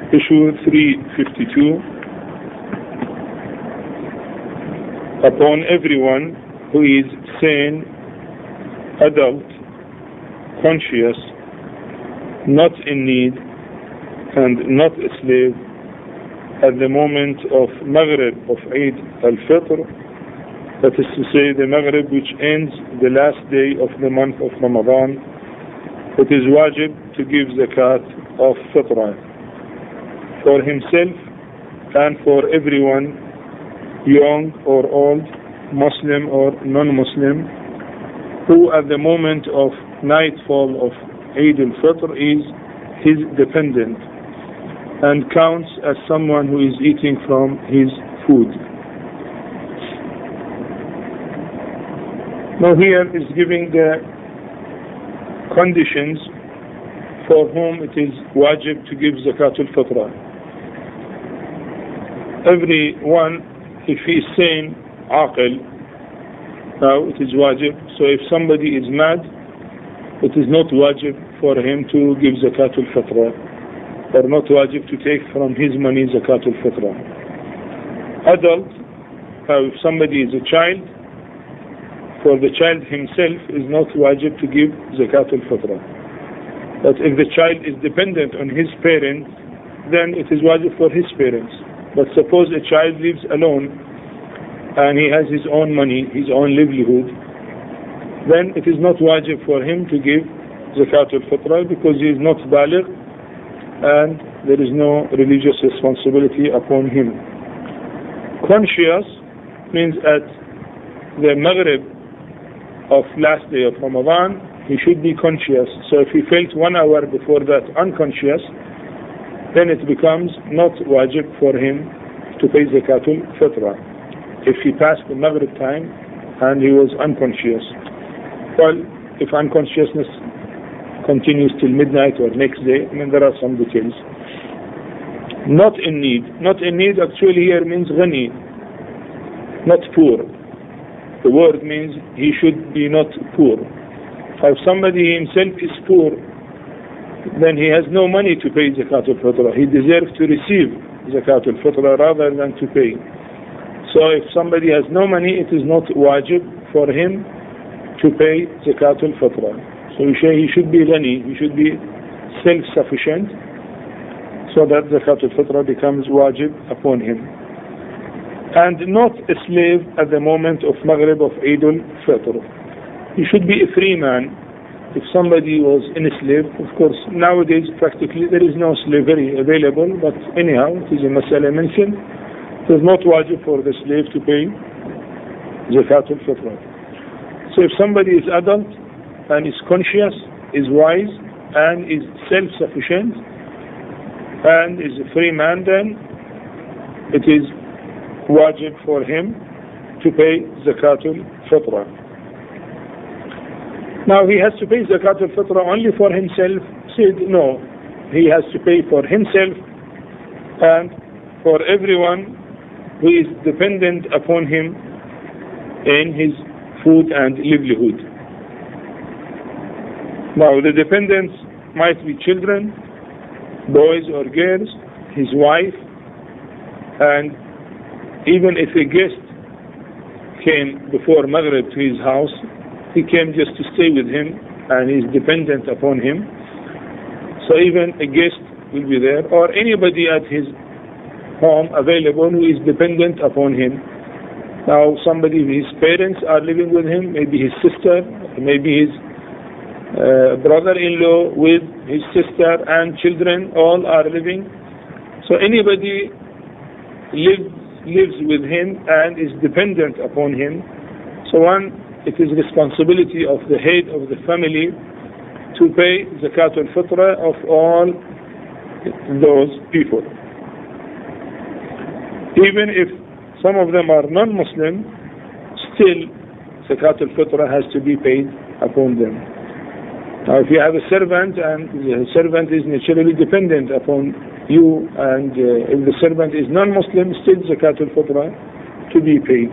Issue 352. Upon everyone who is sane, adult, conscious, not in need, and not a slave at the moment of Maghrib of Eid al-Fitr, that is to say the Maghrib which ends the last day of the month of Ramadan, it is wajib to give zakat of fitrah for himself and for everyone, young or old, Muslim or non-Muslim, who at the moment of nightfall of Eid al-Fitr is his dependent and counts as someone who is eating from his food. Now here is giving the conditions for whom it is wajib to give zakat al-fitrah. Everyone, if he is sane, aqil, now it is wajib. So if somebody is mad, it is not wajib for him to give zakat al-fitrah, or not wajib to take from his money zakat al-fitrah. Adult, now if somebody is a child, for the child himself is not wajib to give zakat al-fitrah. But if the child is dependent on his parents, then it is wajib for his parents. But suppose a child lives alone and he has his own money, his own livelihood, then it is not wajib for him to give zakat al-fitrah because he is not baligh and there is no religious responsibility upon him. Conscious means at the Maghrib of last day of Ramadan, he should be conscious. So if he felt 1 hour before that unconscious, then it becomes not wajib for him to pay zakat al-fitrah. If he passed the Maghrib time and he was unconscious. Well, if unconsciousness continues till midnight or next day, I mean there are some details. Not in need. Not in need actually here means ghani, not poor. The word means he should be not poor. If somebody himself is poor, then he has no money to pay zakat al-fitrah. He deserves to receive zakat al-fitrah rather than to pay. So if somebody has no money, it is not wajib for him to pay zakat al-fitrah. So he should be ghani, he should be self-sufficient, so that zakat al-fitrah becomes wajib upon him. And not a slave at the moment of Maghrib of Eid al-Fitr. He should be a free man. If somebody was in a slave, of course, nowadays practically there is no slavery available, but anyhow, it is a masala mentioned. It is not wajib for the slave to pay zakat al-fitrah. So if somebody is adult and is conscious, is wise, and is self-sufficient, and is a free man, then it is wajib for him to pay zakat al-fitrah. Now he has to pay zakat al-fitrah only for himself. Said no, he has to pay for himself and for everyone who is dependent upon him in his food and livelihood. Now the dependents might be children, boys or girls, his wife, and even if a guest came before Maghrib to his house, he came just to stay with him and is dependent upon him. So even a guest will be there, or anybody at his home available who is dependent upon him. Now somebody, his parents are living with him, maybe his sister, maybe his brother-in-law with his sister and children, all are living. So anybody lives with him and is dependent upon him. So it is responsibility of the head of the family to pay zakat al-fitrah of all those people. Even if some of them are non-Muslim, still zakat al-fitrah has to be paid upon them. Now if you have a servant and the servant is naturally dependent upon you, and if the servant is non-Muslim, still zakat al-fitrah to be paid.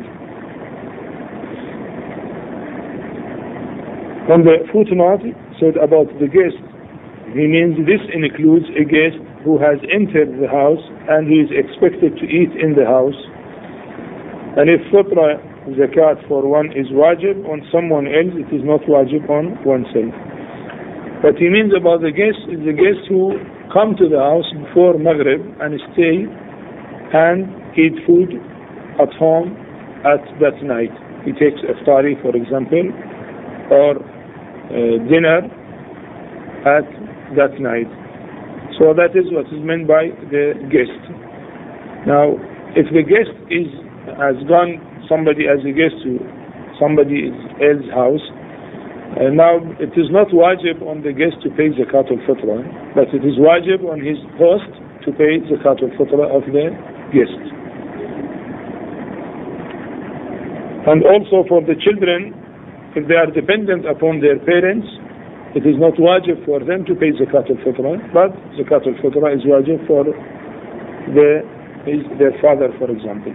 On the footnote said about the guest, he means this includes a guest who has entered the house and he is expected to eat in the house. And if fitra zakat for one is wajib on someone else, it is not wajib on oneself. What he means about the guests is the guests who come to the house before Maghrib and stay and eat food at home at that night. He takes iftari, for example, or dinner at that night. So that is what is meant by the guest. Now, if the guest has gone, somebody as a guest to somebody else's house, now it is not wajib on the guest to pay zakat al-fitra, but it is wajib on his host to pay zakat al-fitra of the guest. And also for the children, if they are dependent upon their parents, it is not wajib for them to pay zakat al-fitra, but zakat al-fitra is wajib for their father, for example.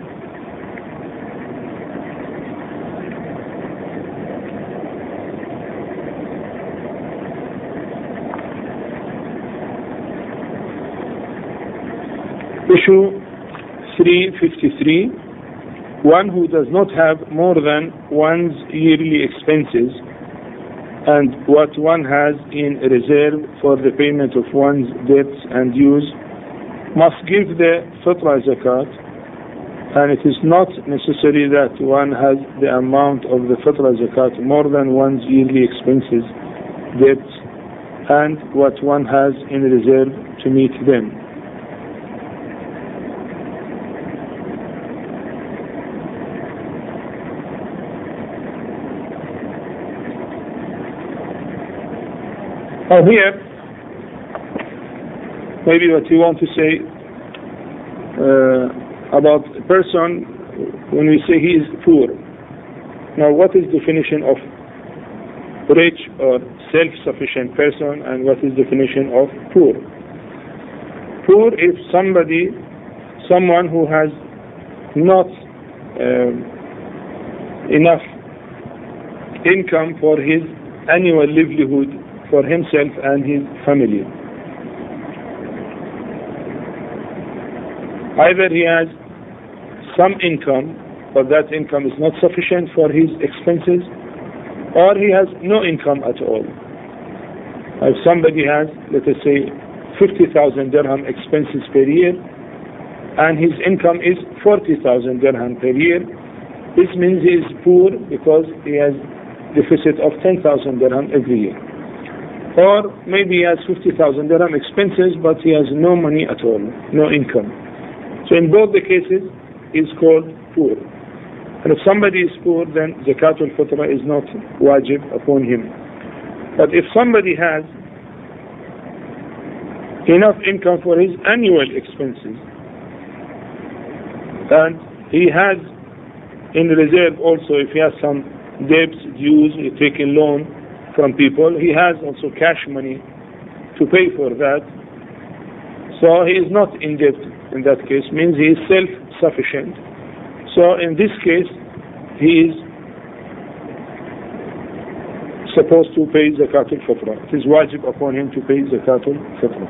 Issue 353. One who does not have more than one's yearly expenses and what one has in reserve for the payment of one's debts and dues must give the fitra zakat, and it is not necessary that one has the amount of the fitra zakat more than one's yearly expenses, debts, and what one has in reserve to meet them. Now here, maybe what you want to say about a person when we say he is poor. Now what is the definition of rich or self-sufficient person, and what is the definition of poor? Poor is someone who has not enough income for his annual livelihood for himself and his family. Either he has some income, but that income is not sufficient for his expenses, or he has no income at all. If somebody has, let us say, 50,000 dirham expenses per year, and his income is 40,000 dirham per year, this means he is poor because he has deficit of 10,000 dirham every year. Or maybe he has 50,000 dirham expenses, but he has no money at all, no income. So in both the cases, he is called poor. And if somebody is poor, then zakat al-fitra is not wajib upon him. But if somebody has enough income for his annual expenses, and he has in reserve also, if he has some debts, dues, taking loan from people, he has also cash money to pay for that. So he is not in debt in that case, means he is self-sufficient. So in this case, he is supposed to pay zakat al-fitra. It is wajib upon him to pay zakat al-fitra.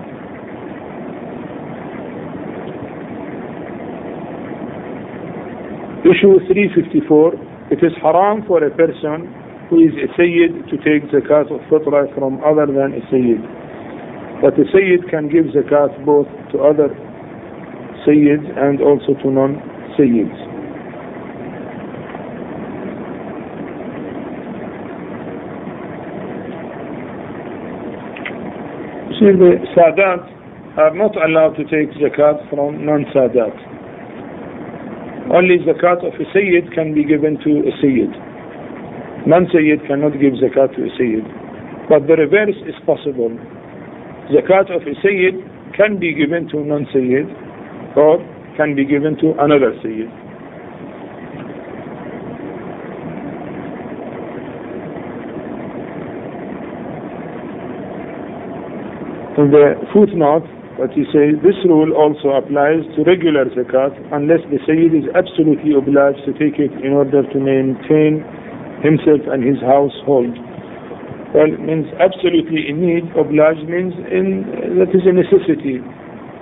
Issue 354. It is haram for a person who is a sayyid to take zakat al-fitra from other than a sayyid. But a sayyid can give zakat both to other sayyids and also to non-sayyids. See, the Sadat are not allowed to take zakat from non-Sadat. Only zakat of a sayyid can be given to a sayyid. Non-sayyid cannot give zakat to a sayyid. But the reverse is possible. Zakat of a sayyid can be given to non-sayyid or can be given to another sayyid. In the footnote, what he says, this rule also applies to regular zakat unless the sayyid is absolutely obliged to take it in order to maintain himself and his household. Well, it means absolutely in need. Obliged means that is a necessity.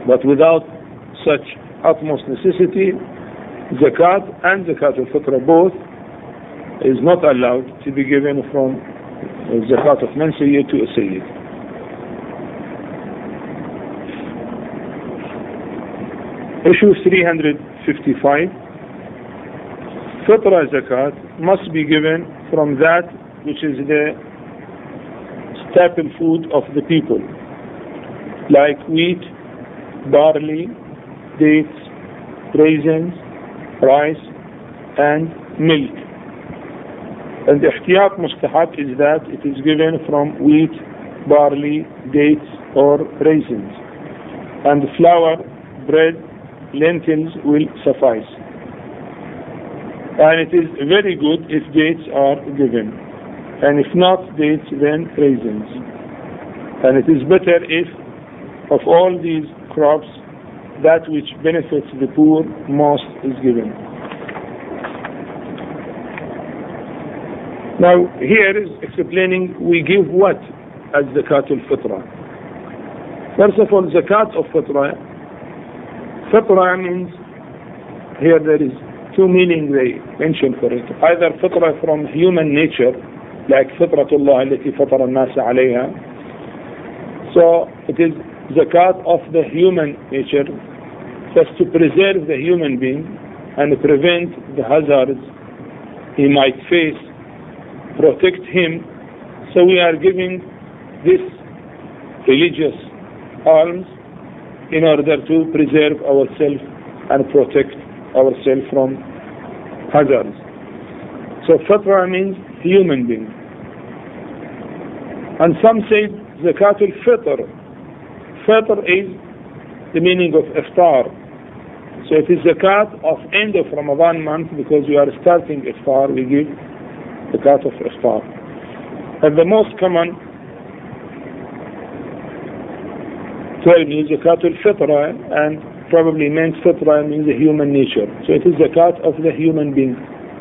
But without such utmost necessity, zakat and zakat al-fitra both is not allowed to be given from zakat of man-sayyid to a sayyid. Issue 355. Fitra zakat must be given from that which is the staple food of the people, like wheat, barley, dates, raisins, rice, and milk. And the ihtiyat mustahab is that it is given from wheat, barley, dates, or raisins. And flour, bread, lentils will suffice. And it is very good if dates are given. And if not dates, then raisins. And it is better if of all these crops, that which benefits the poor most is given. Now here is explaining we give what as zakat al-fitra. First of all, zakat of fitra. Fitra means, here there is two meanings they mention for it. Either fitra from human nature, like fitratullah التي فطر الناس عليها. So it is zakat of the human nature, just to preserve the human being and prevent the hazards he might face, protect him. So we are giving this religious alms in order to preserve ourselves and protect ourselves from hazards. So fatra means human being. And some say zakat al-fitr. Fitr is the meaning of iftar. So it is zakat of end of Ramadan month, because we are starting iftar, we give zakat of iftar. And the most common term is zakat al-fitra, and probably means fitra means the human nature. So it is zakat of the human being.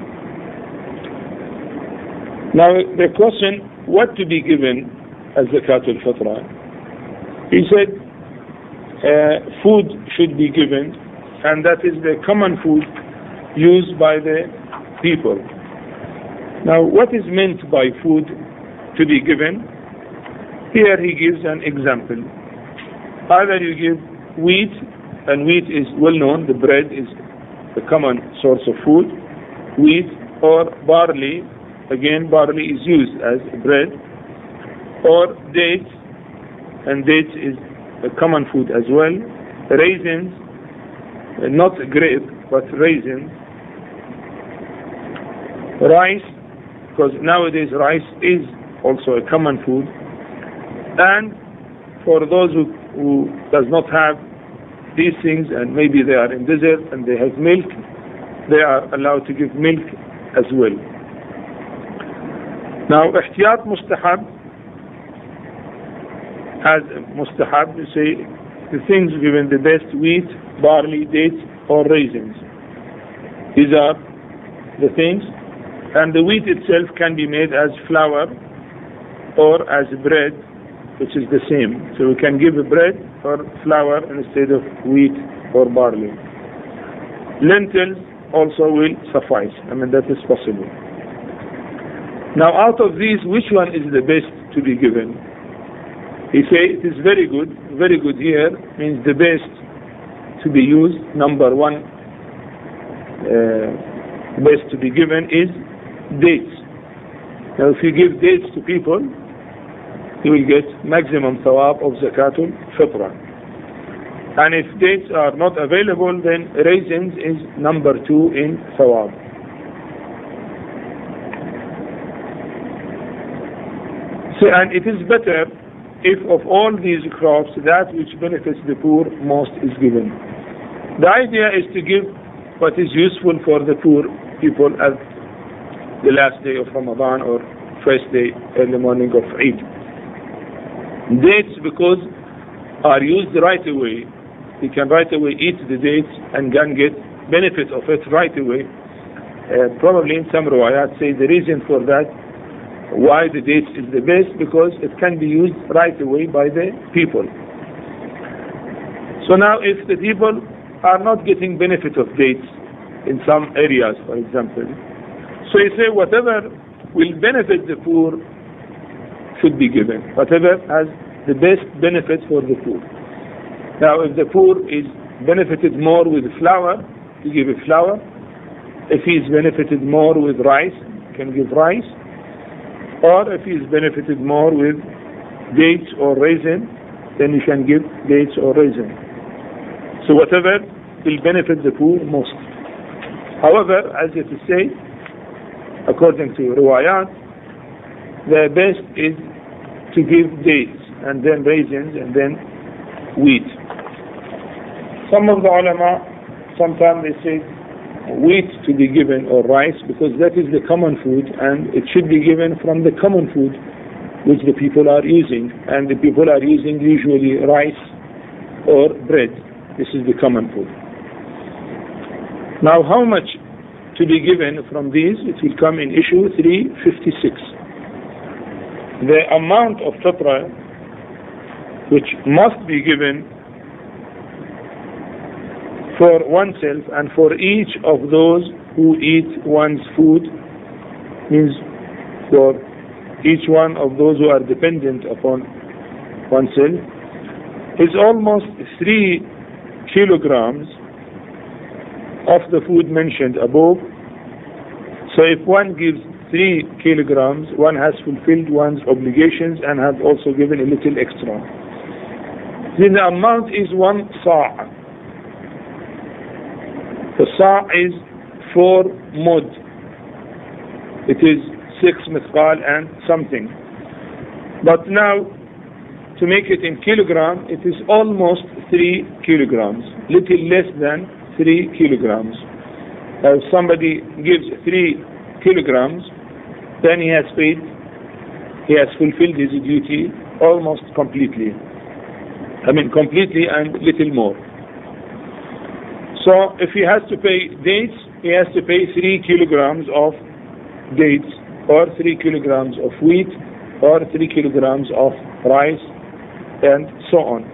Now the question, what to be given as zakat al-fitra? He said food should be given, and that is the common food used by the people. Now what is meant by food to be given? Here he gives an example. Either you give wheat, and wheat is well known, the bread is the common source of food, wheat, or barley, again barley is used as bread, or dates, and dates is a common food as well, raisins, not grape but raisins, rice, because nowadays rice is also a common food, and for those who does not have these things, and maybe they are in desert and they have milk, they are allowed to give milk as well. Now ihtiyat mustahab, as mustahab, you say the things given the best: wheat, barley, dates, or raisins. These are the things, and the wheat itself can be made as flour or as bread, which is the same. So we can give bread or flour instead of wheat or barley. Lentils also will suffice. I mean, that is possible. Now out of these, which one is the best to be given? He says it is very good. Very good here means the best to be used. Number one, best to be given is dates. Now if you give dates to people, you will get maximum thawab of zakatul fitra. And if dates are not available, then raisins is number 2 in thawab. So, and it is better if of all these crops, that which benefits the poor most is given. The idea is to give what is useful for the poor people at the last day of Ramadan or first day, early morning of Eid. Dates, because are used right away, you can right away eat the dates and can get benefit of it right away. Probably in some riwayat say the reason for that, why the dates is the best, because it can be used right away by the people. So now if the people are not getting benefit of dates in some areas, for example, so you say whatever will benefit the poor should be given, whatever has the best benefit for the poor. Now if the poor is benefited more with flour, you give a flour. If he is benefited more with rice, you can give rice. Or if he is benefited more with dates or raisin, then you can give dates or raisin. So whatever will benefit the poor most. However, as it is said, according to riwayat, the best is to give dates and then raisins and then wheat. Some of the ulama, sometimes they say wheat to be given or rice because that is the common food and it should be given from the common food which the people are using, and the people are using usually rice or bread. This is the common food. Now how much to be given from these? It will come in issue 356. The amount of fitrah which must be given for oneself and for each of those who eat one's food, means for each one of those who are dependent upon oneself, is almost 3 kilograms of the food mentioned above. So if one gives 3 kilograms, one has fulfilled one's obligations and has also given a little extra. Then the amount is 1 sa'. The sa' is 4 mud. It is 6 mithqal and something. But now, to make it in kilogram, it is almost 3 kilograms, little less than 3 kilograms. Now, if somebody gives 3 kilograms, then he has paid, he has fulfilled his duty almost completely. Completely and little more. So, if he has to pay dates, he has to pay 3 kilograms of dates, or 3 kilograms of wheat, or 3 kilograms of rice, and so on.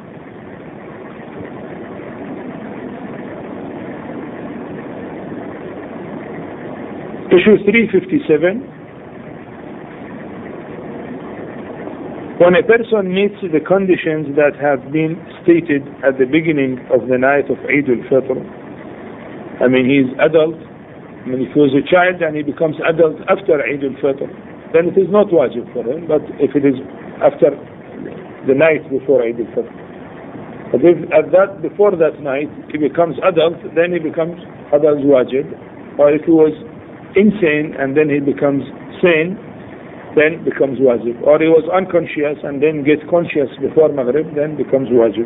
Issue 357. When a person meets the conditions that have been stated at the beginning of the night of Eid al-Fitr, he is adult. If he was a child and he becomes adult after Eid al-Fitr, then it is not wajib for him. But if it is after the night before Eid al-Fitr, but if before that night he becomes adult, then he becomes adult wajib. Or if he was insane and then he becomes sane, then becomes wajib. Or he was unconscious and then gets conscious before Maghrib, then becomes wajib.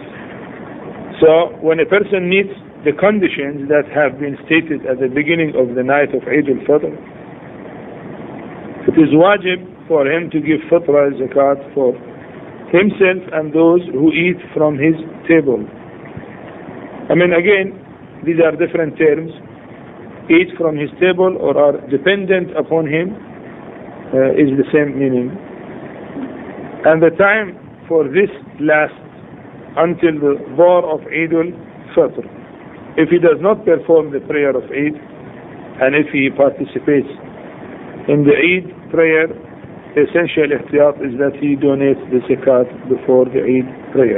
So when a person meets the conditions that have been stated at the beginning of the night of Eid al-Fitr, it is wajib for him to give fitrah zakat for himself and those who eat from his table. Again, these are different terms. Eat from his table or are dependent upon him is the same meaning. And the time for this lasts until the Dhuhr of Eid al-Fitr. If he does not perform the prayer of Eid, and if he participates in the Eid prayer, the essential ihtiyat is that he donates the zakat before the Eid prayer.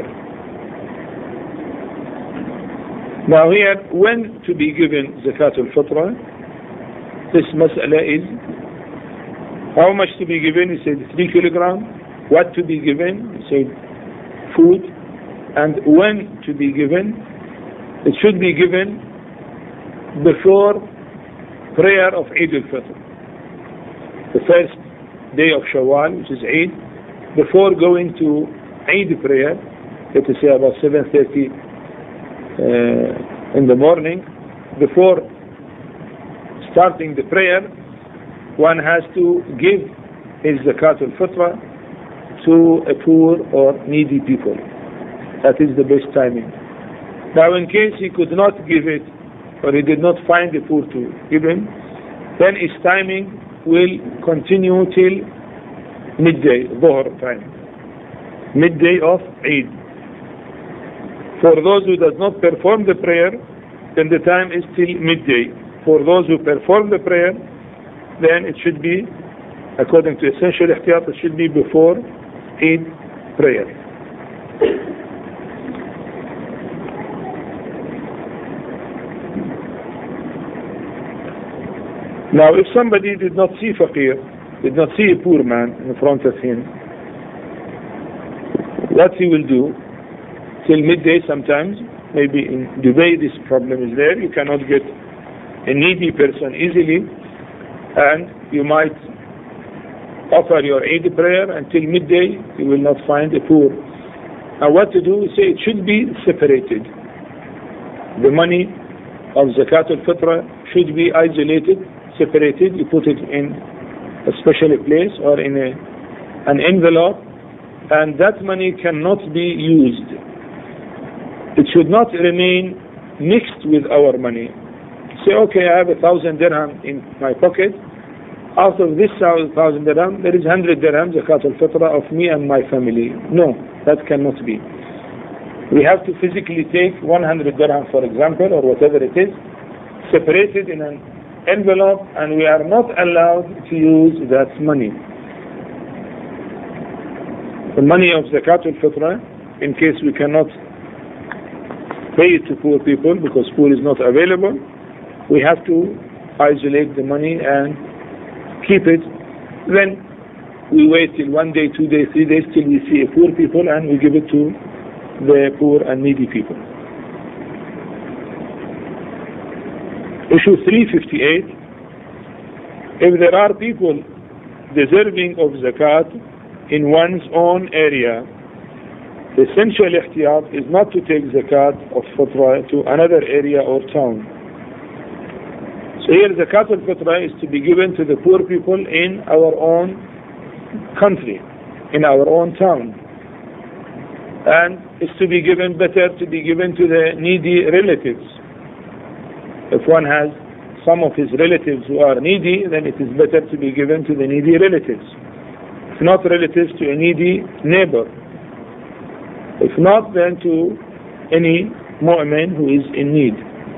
Now here, when to be given zakat al-fitra, this mas'ala is how much to be given. He said 3 kilograms. What to be given? He said food. And when to be given? It should be given before prayer of Eid al-Fitr, the first day of Shawwal, which is Eid, before going to Eid prayer, let us say about 7:30 in the morning. Before starting the prayer, one has to give his zakat al-fitra to a poor or needy people. That is the best timing. Now in case he could not give it, or he did not find the poor to give him, then his timing will continue till midday, Dhuhr time, midday of Eid. For those who does not perform the prayer, then the time is till midday. For those who perform the prayer, then it should be, according to essential ihtiyat, it should be before Eid prayer. Now, if somebody did not see faqir, did not see a poor man in front of him, what he will do till midday sometimes, maybe in Dubai this problem is there, you cannot get a needy person easily, and you might offer your Eid prayer until midday, you will not find a poor. Now what to do? We say it should be separated. The money of Zakat al-Fitra should be isolated, separated. You put it in a special place or in an envelope, and that money cannot be used. It should not remain mixed with our money. Say, okay, I have 1,000 dirham in my pocket. Out of this 1,000 dirham, there is 100 dirham Zakat al-Fitra of me and my family. No, that cannot be. We have to physically take 100 dirham, for example, or whatever it is, separate it in an envelope, and we are not allowed to use that money. The money of Zakat al-Fitra, in case we cannot pay it to poor people because poor is not available, we have to isolate the money and keep it. Then we wait till 1 day, 2 days, 3 days till we see a poor people, and we give it to the poor and needy people. Issue 358. If there are people deserving of zakat in one's own area, the essential ihtiyat is not to take zakat of fitra to another area or town. So here zakat al-fitra is to be given to the poor people in our own country, in our own town. And it's to be given, better to be given to the needy relatives. If one has some of his relatives who are needy, then it is better to be given to the needy relatives. If not relatives, to a needy neighbor. If not, then to any mu'min who is in need.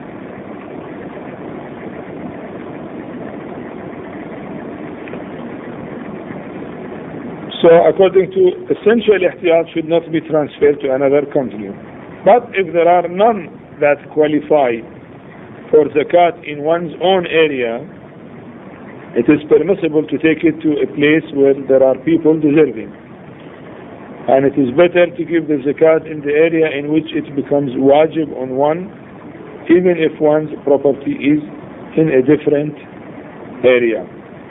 So according to essential ihtiyat should not be transferred to another country. But if there are none that qualify for zakat in one's own area, it is permissible to take it to a place where there are people deserving. And it is better to give the zakat in the area in which it becomes wajib on one, even if one's property is in a different area.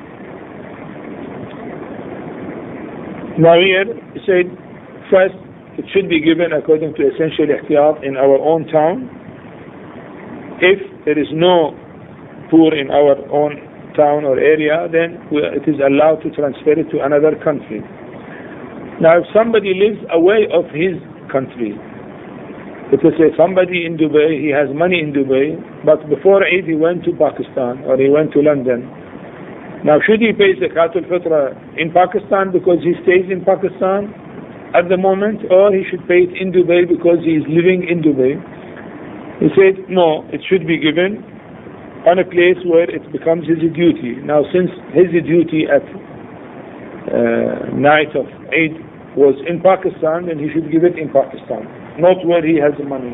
Now here, he said, first, it should be given according to essential ihtiyat in our own town. If there is no poor in our own town or area, then it is allowed to transfer it to another country. Now, if somebody lives away of his country, let us say somebody in Dubai, he has money in Dubai, but before Eid he went to Pakistan or he went to London. Now, should he pay Zakat al-Fitra in Pakistan because he stays in Pakistan at the moment, or he should pay it in Dubai because he is living in Dubai? He said, no, it should be given on a place where it becomes his duty. Now, since his duty at night of Eid was in Pakistan, then he should give it in Pakistan, not where he has the money.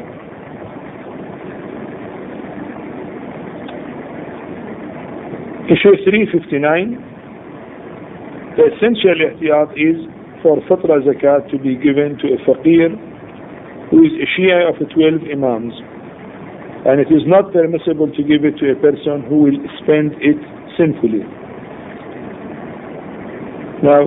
Issue 359. The essential ihtiyat is for fitra zakat to be given to a faqir who is a Shia of the 12 Imams. And it is not permissible to give it to a person who will spend it sinfully. Now,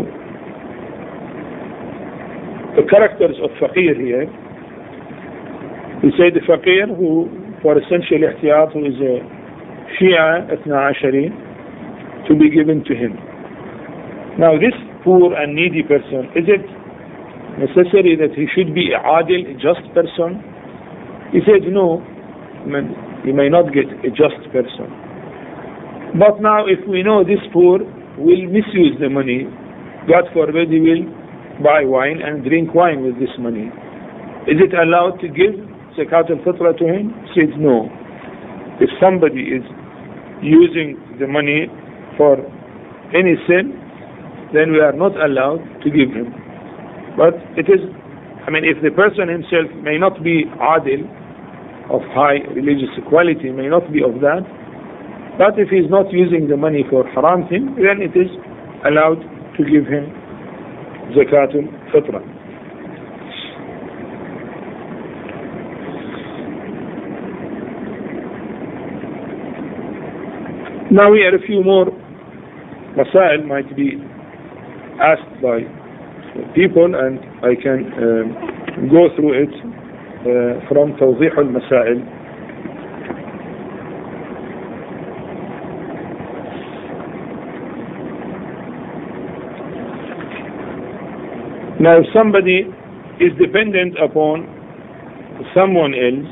the characters of faqir here, we say the faqir who, for essential ihtiyat, who is a Shia Ithna Ashari, to be given to him. Now, this poor and needy person, is it necessary that he should be a adil, a just person? He said, no, he may not get a just person. But now, if we know this poor will misuse the money, God forbid he will buy wine and drink wine with this money, is it allowed to give zakat al-fitra to him? He said no. If somebody is using the money for any sin, then we are not allowed to give him. But it is, if the person himself may not be adil, of high religious quality, may not be of that, but if he is not using the money for haram thing, then it is allowed to give him zakat al-fitra. Now here a few more masail might be asked by people, and I can go through it from توضيح المسائل. Now if somebody is dependent upon someone else,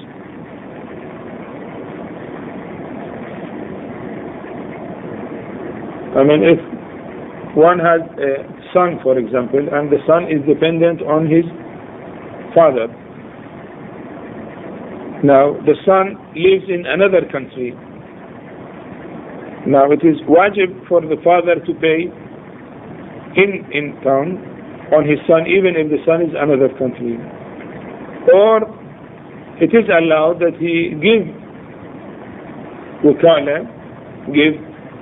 if one has a son, for example, and the son is dependent on his father. Now the son lives in another country. Now it is wajib for the father to pay in town on his son, even if the son is another country. Or it is allowed that he give wukala, give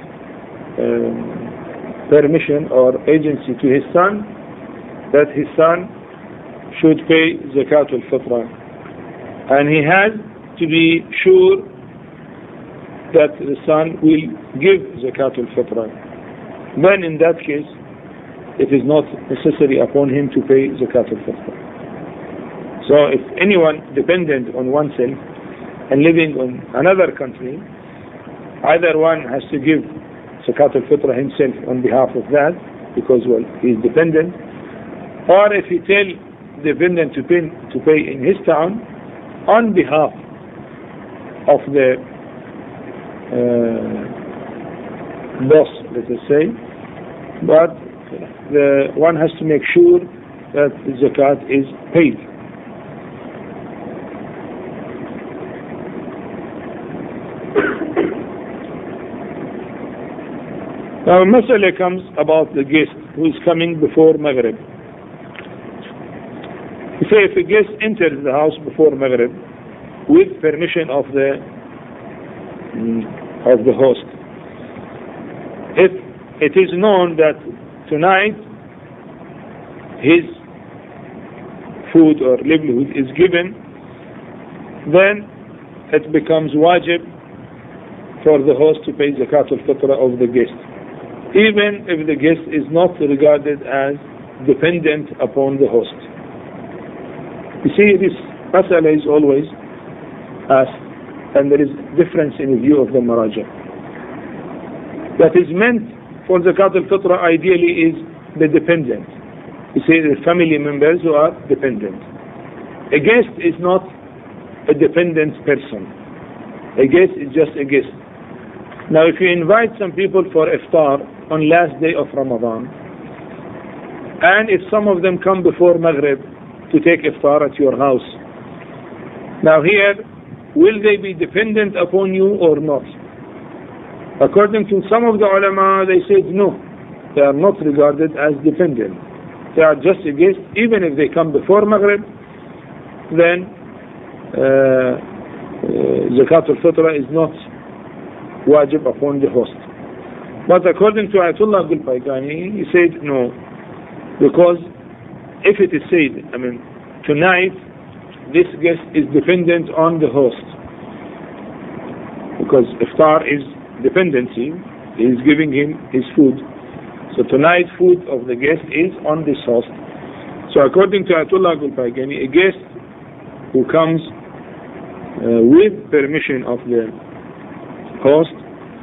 permission or agency to his son, that his son should pay zakat al-fitra, and he has to be sure that the son will give zakat al-fitra. Then in that case it is not necessary upon him to pay zakat al-fitra. So if anyone dependent on oneself and living in another country, either one has to give zakat al-fitra himself on behalf of that, because he is dependent, or if he tell the dependent to pay in his town on behalf of the boss, let us say, but the one has to make sure that the zakat is paid. Now, masala comes about the guest who is coming before Maghrib. You say if a guest enters the house before Maghrib with permission of the host, if it is known that tonight his food or livelihood is given, then it becomes wajib for the host to pay zakat al-fitra of the guest, even if the guest is not regarded as dependent upon the host. You see, this masala is always asked, and there is difference in the view of the maraja. That is meant for zakat al-fitra ideally is the dependent. You see, the family members who are dependent. A guest is not a dependent person. A guest is just a guest. Now if you invite some people for iftar on last day of Ramadan, and if some of them come before Maghrib to take iftar at your house, now here, will they be dependent upon you or not? According to some of the ulama, they said no, they are not regarded as dependent. They are just a guest. Even if they come before Maghrib, then zakat al-fitra is not wajib upon the host. But according to Ayatollah Abdul Paikani, he said no, because if it is said, tonight this guest is dependent on the host, because iftar is dependency, he is giving him his food. So tonight food of the guest is on this host. So according to Ayatollah Abdul Paikani, a guest who comes with permission of the host,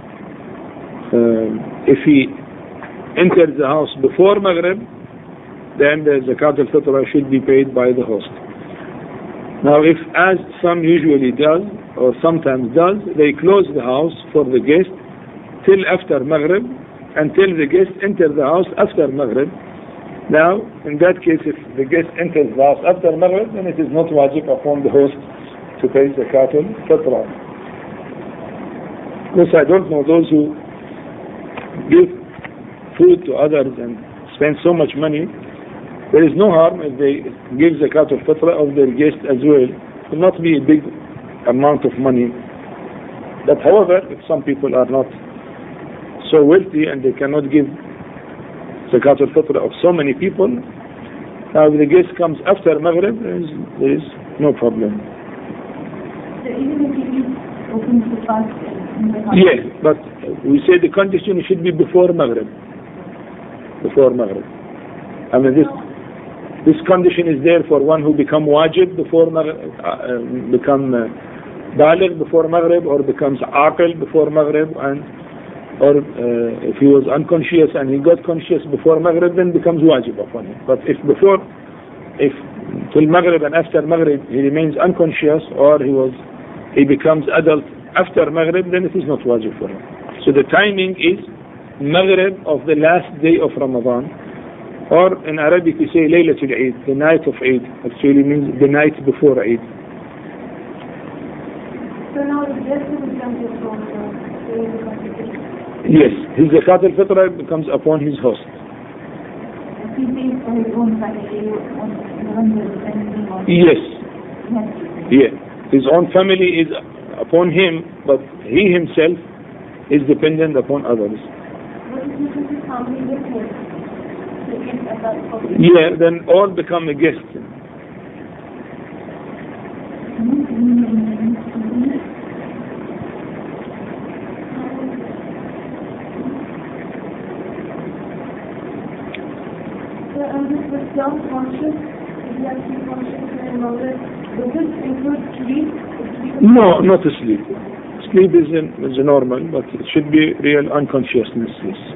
if he enters the house before Maghrib, then the zakat al-fitra should be paid by the host. Now if, as some usually does or sometimes does, they close the house for the guest till after Maghrib, until the guest enters the house after Maghrib. Now in that case, if the guest enters the house after Maghrib, then it is not wajib upon the host to pay zakat al-fitra. Because I don't know those who give food to others and spend so much money. There is no harm if they give zakat al-fitra of their guest as well. It will not be a big amount of money. But however, if some people are not so wealthy and they cannot give zakat al-fitra of so many people, now if the guest comes after Maghrib, there is no problem. So even if he opens the fast in the Yes, but we say the condition should be before Maghrib. Before Maghrib. I mean, this condition is there for one who become wajib before Maghrib, become baligh before Maghrib, or becomes aqil before Maghrib, and or if he was unconscious and he got conscious before Maghrib, then becomes wajib upon him. But if till Maghrib and after Maghrib he remains unconscious, or he becomes adult after Maghrib, then it is not wajib for him. So the timing is Maghrib of the last day of Ramadan, or in Arabic we say Laylatul Eid, the night of Eid. Actually means the night before Eid. So now the guest will come from the competition. Yes, his zakat al-fitra becomes upon his host. He pays for his own family, Yes. Yeah. His own family is upon him, but he himself is dependent upon others. Yeah, then all become a guest. No, not sleep. Sleep is normal, but it should be real unconsciousness.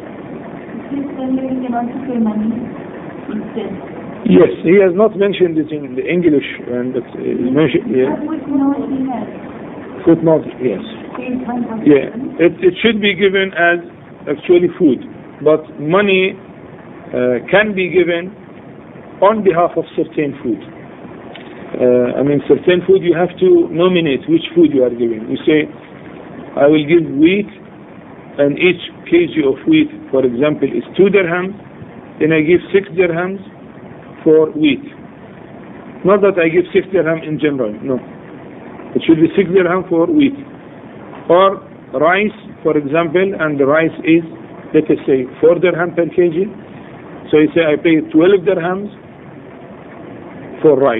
Yes, he has not mentioned it in the English, and it is mentioned here. Footnote, yes. Yeah, it should be given as actually food, but money can be given on behalf of certain food. Certain food you have to nominate which food you are giving. You say, I will give wheat, and each kg of wheat, for example, is 2 dirhams, then I give 6 dirhams for wheat. Not that I give 6 dirham in general, no. It should be 6 dirham for wheat. Or rice, for example, and the rice is, let us say, 4 dirham per kg. So you say, I pay 12 dirhams for rice.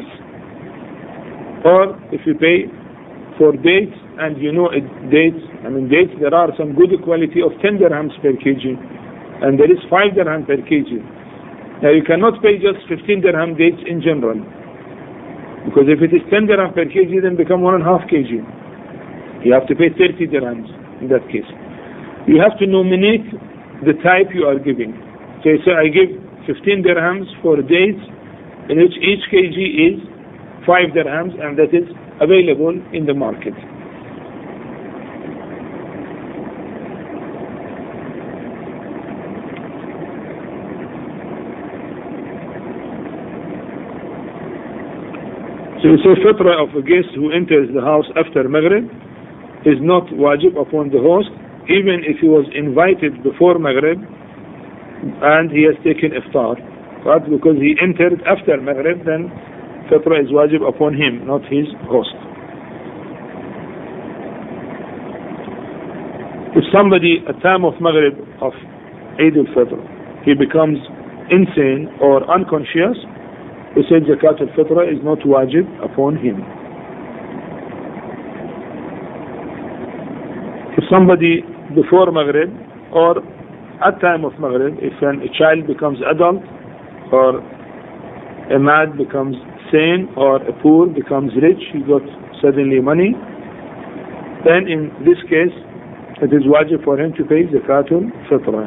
Or if you pay for dates, and you know dates, there are some good quality of 10 dirhams per kg, and there is 5 dirham per kg. Now you cannot pay just 15 dirham dates in general, because if it is 10 dirham per kg, then become 1.5 kg. You have to pay 30 dirhams in that case. You have to nominate the type you are giving. So you say, I give 15 dirhams for dates, in which each kg is 5 dirhams, and that is available in the market. So you say fitra of a guest who enters the house after Maghrib is not wajib upon the host, even if he was invited before Maghrib and he has taken iftar. But because he entered after Maghrib, then fitra is wajib upon him, not his host. If somebody at time of Maghrib of Eid al-Fitr, he becomes insane or unconscious, we said zakat al-fitra is not wajib upon him. If somebody before Maghrib or at time of Maghrib, if a child becomes adult, or a mad becomes sane, or a poor becomes rich, he got suddenly money, then in this case it is wajib for him to pay zakat al-fitra.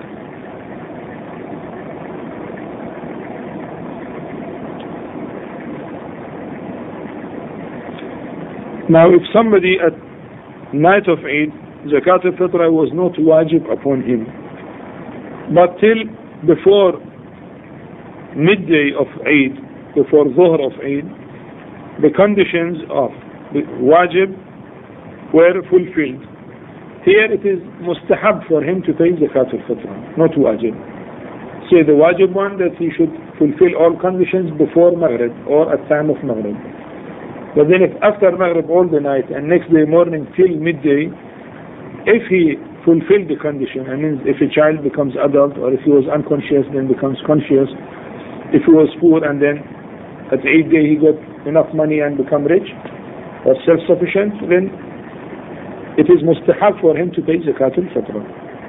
Now if somebody at night of Eid, zakat al-fitra was not wajib upon him, but till before midday of Eid, before Dhuhr of Eid, the conditions of wajib were fulfilled. Here it is mustahab for him to pay zakat al-fitra, not wajib. Say the wajib one, that he should fulfill all conditions before Maghrib or at time of Maghrib. But then if after Maghrib all the night and next day morning till midday, if he fulfilled the condition, I mean if a child becomes adult, or if he was unconscious then becomes conscious, if he was poor and then at the 8th day he got enough money and become rich or self-sufficient, then it is mustahab for him to pay zakat al-fitra.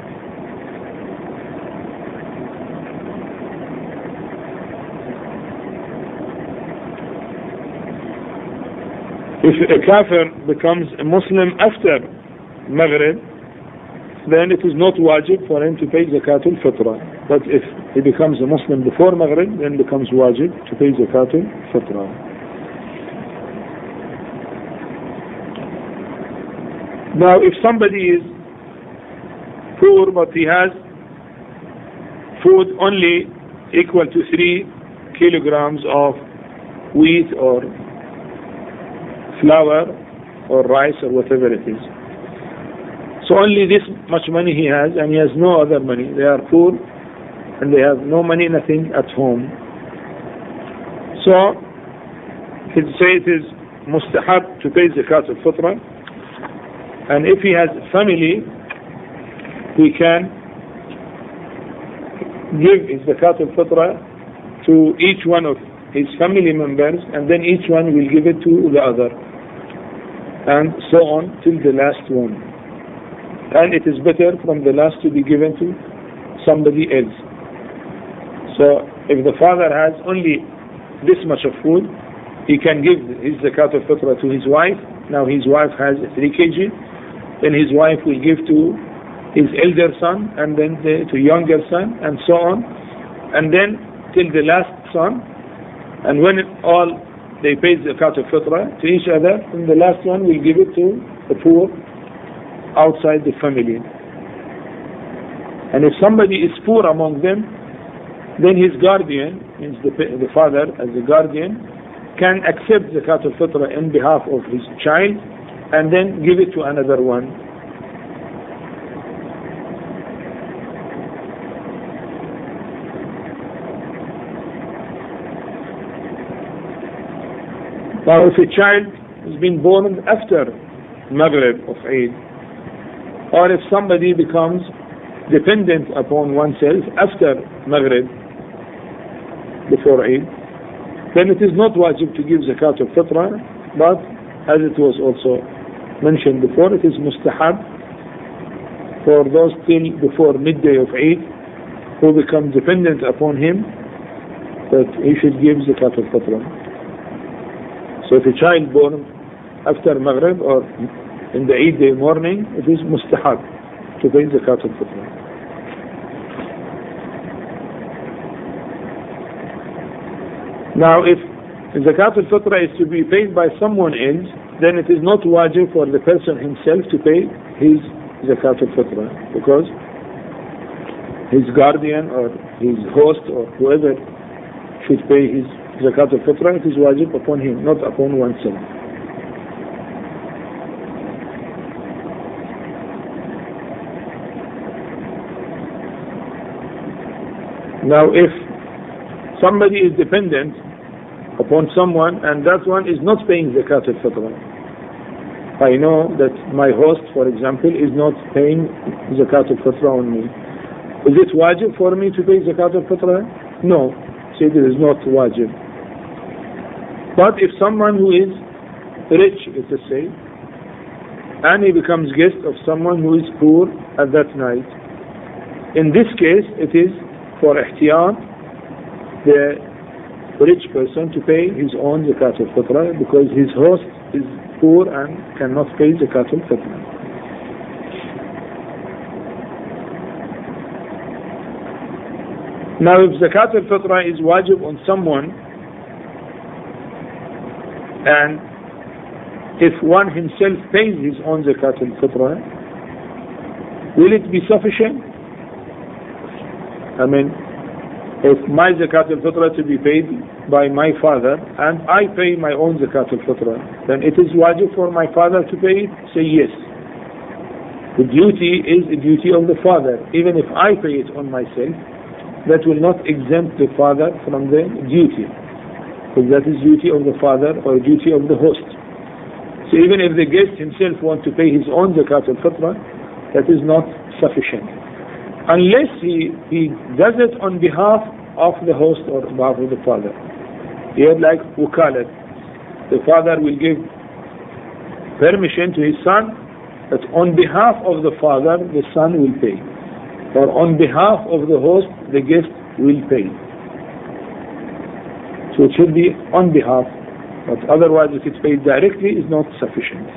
If a kafir becomes a Muslim after Maghrib, then it is not wajib for him to pay zakat al-fitra. But if he becomes a Muslim before Maghrib, then it becomes wajib to pay zakat al-fitra. Now if somebody is poor but he has food only equal to 3 kilograms of wheat or flour or rice or whatever it is, so only this much money he has and he has no other money, they are poor and they have no money, nothing at home, so he'd say it is mustahab to pay zakat al-fitra. And if he has family, he can give his zakat al-fitra to each one of his family members, and then each one will give it to the other, and so on till the last one. And it is better from the last to be given to somebody else. So if the father has only this much of food, he can give his zakat al-fitra to his wife. Now his wife has 3 kg, then his wife will give to his elder son, and then to younger son, and so on, and then till the last son. And when all they pay zakat al-fitra to each other, then the last one will give it to the poor outside the family. And if somebody is poor among them, then his guardian, means the father as the guardian, can accept zakat al-fitra in behalf of his child and then give it to another one. Now if a child has been born after Maghrib of Eid, or if somebody becomes dependent upon oneself after Maghrib before Eid, then it is not wajib to give zakat al-fitra, but as it was also mentioned before, it is mustahab for those till before midday of Eid who become dependent upon him, that he should give zakat al-fitra. So if a child born after Maghrib or in the Eid day morning, it is mustahab to pay zakat al-fitra. Now if zakat al-fitra is to be paid by someone else, then it is not wajib for the person himself to pay his zakat al-fitra, because his guardian or his host or whoever should pay his zakat al-fitra. It is wajib upon him, not upon oneself. Now if somebody is dependent upon someone and that one is not paying zakat al-fitra, I know that my host, for example, is not paying zakat al-fitra on me. Is it wajib for me to pay zakat al-fitra? No, say it is not wajib. But if someone who is rich, let us say, and he becomes guest of someone who is poor at that night, in this case it is for ihtiyat the rich person to pay his own zakat al-fitra, because his host is poor and cannot pay zakat al-fitra. Now if zakat al-fitra is wajib on someone, and if one himself pays his own zakat al-fitra, will it be sufficient? I mean, If my zakat al-fitra to be paid by my father and I pay my own zakat al-fitra, then it is wajib for my father to pay it? Say yes. The duty is a duty of the father. Even if I pay it on myself, that will not exempt the father from the duty, because that is duty of the father or duty of the host. So even if the guest himself wants to pay his own zakat al-fitra, that is not sufficient, unless he does it on behalf of the host or on behalf of the father. Here, like wukalat, the father will give permission to his son that on behalf of the father, the son will pay, or on behalf of the host, the guest will pay. So it should be on behalf, but otherwise if it's paid directly, is not sufficient.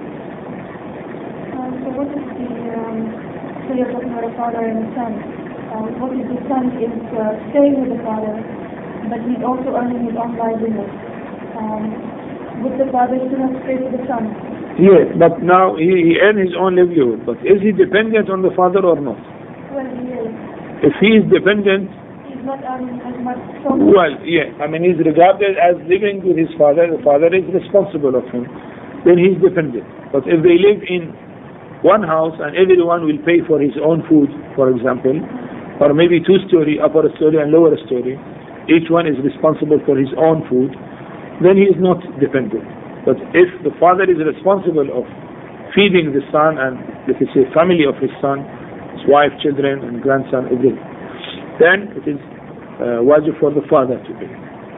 So what is so you're talking about a father and a son. What if the son is staying with the father, but he's also earning his own livelihood? Would the father still have to pay for the son? Yes, but now he earns his own livelihood, but is he dependent on the father or not? Well, he is. If he is dependent, He's not earning as much. well, yeah, I mean he's regarded as living with his father, the father is responsible of him, then he's dependent. But if they live in one house and everyone will pay for his own food, for example, or maybe two-story, upper story and lower story, each one is responsible for his own food, then he is not dependent. But if the father is responsible of feeding the son and, let us say, family of his son, his wife, children, and grandson, everything, then it is wajib for the father to pay.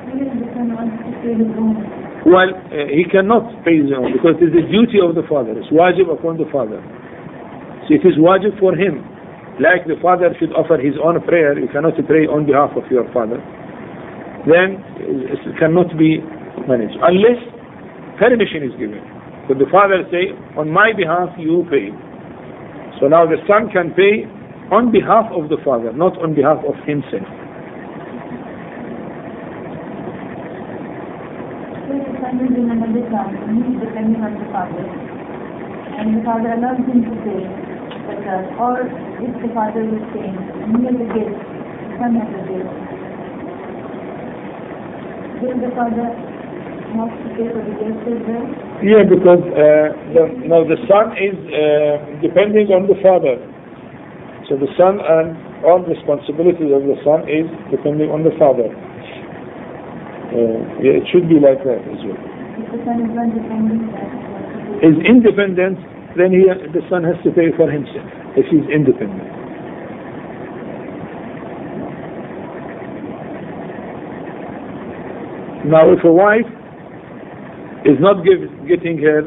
Well, he cannot pay his own because it is the duty of the father. It's wajib upon the father. So it is wajib for him. Like the father should offer his own prayer, you cannot pray on behalf of your father. Then it cannot be managed unless permission is given. So the father say, on my behalf you pay. So now the son can pay on behalf of the father, not on behalf of himself. The son is in another town, and he is depending on the father. And the father allows him to pay. Or if the father is paying, and he has a gift, the son has a gift. Will the father have to pay for the gift as well? Yeah, because the son is depending on the father. So the son and all responsibilities of the son is depending on the father. Yeah, it should be like that as well. If the son is independent, is independent, then the son has to pay for himself if he's independent. Now, if a wife is not getting her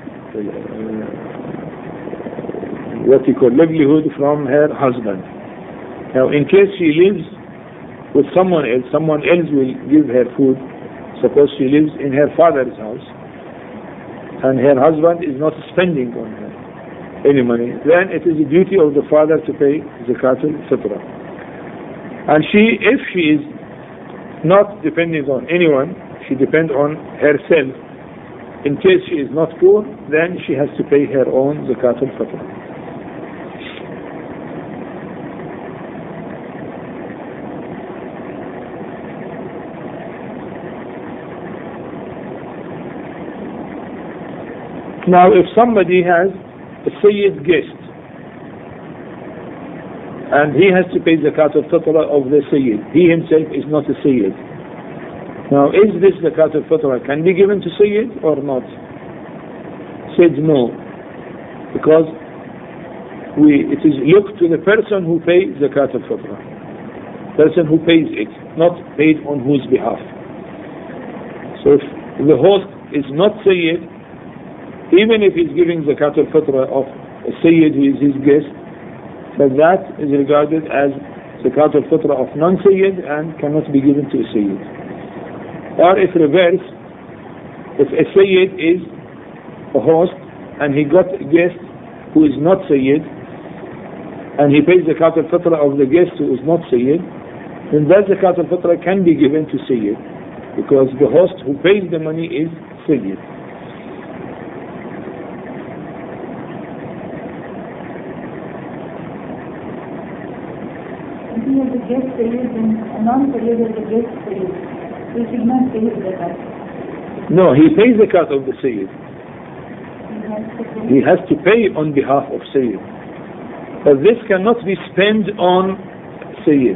livelihood from her husband, now in case she lives with someone else will give her food. Suppose she lives in her father's house and her husband is not spending on her any money, then it is the duty of the father to pay zakat al-fitra. And if she is not depending on anyone, she depends on herself. In case she is not poor, then she has to pay her own zakat al-fitra. Now, if somebody has a Sayyid guest and he has to pay zakat al-fitra of the Sayyid, he himself is not a Sayyid. Now, is this zakat al-fitra can be given to Sayyid or not? Said no, because it is looked to the person who pays zakat al-fitra, person who pays it, not paid on whose behalf. So if the host is not Sayyid, even if he's giving zakat al-fitra of a Sayyid who is his guest, but that is regarded as zakat al-fitra of non-Sayyid and cannot be given to a Sayyid. Or if reverse, if a Sayyid is a host and he got a guest who is not Sayyid and he pays zakat al-fitra of the guest who is not Sayyid, then that zakat al-fitra can be given to Sayyid because the host who pays the money is Sayyid. He has a guest Sayyid and a non-Sayyid is a guest Sayyid. We should not pay his zakat. No, he pays the zakat of the Sayyid. He has to pay on behalf of Sayyid. But this cannot be spent on Sayyid.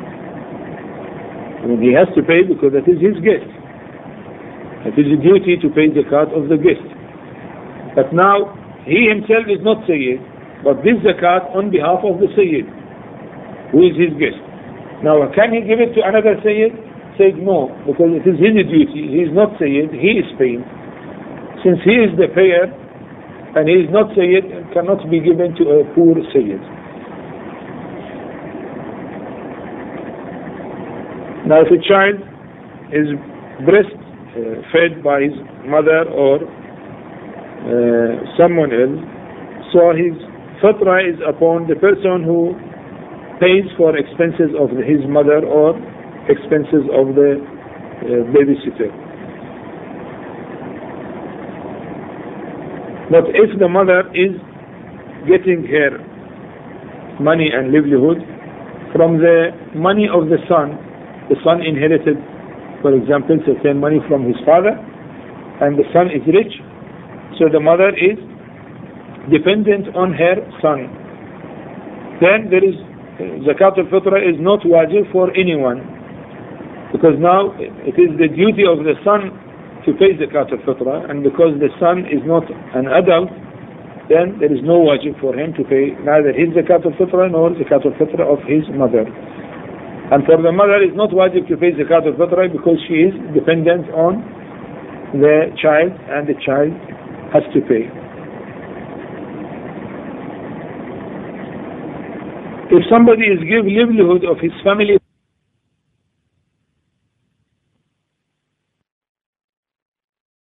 I mean, he has to pay because that is his guest. It is a duty to pay the zakat of the guest. But now, he himself is not Sayyid, but this zakat on behalf of the Sayyid, who is his guest. Now, can he give it to another Sayyid? Said no, because it is his duty. He is not Sayyid, he is paying. Since he is the payer, and he is not Sayyid, it cannot be given to a poor Sayyid. Now, if a child is breastfed by his mother or someone else, so his fatra is upon the person who pays for expenses of his mother or expenses of the babysitter. But if the mother is getting her money and livelihood from the money of the son inherited, for example, certain money from his father, and the son is rich, so the mother is dependent on her son, then there is zakat al-fitra is not wajib for anyone, because now it is the duty of the son to pay zakat al-fitra, and because the son is not an adult, then there is no wajib for him to pay neither his zakat al-fitra nor zakat al-fitra of his mother. And for the mother, it's not wajib to pay zakat al-fitra because she is dependent on the child, and the child has to pay. If somebody is give livelihood of his family